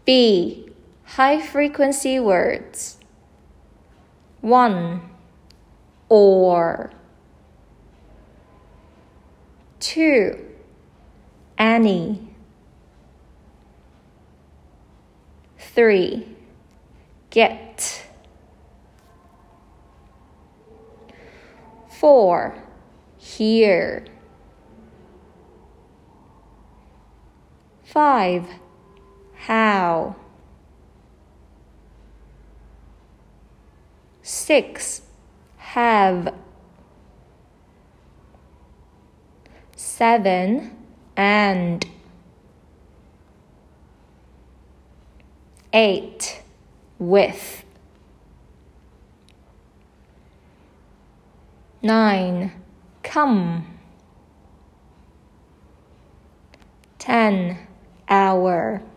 B. High-frequency words. 1. Or. 2. Any. 3. Get. 4. Here. 5. How. 6. Have. 7. And. 8. With. 9. Come. 10. Hour.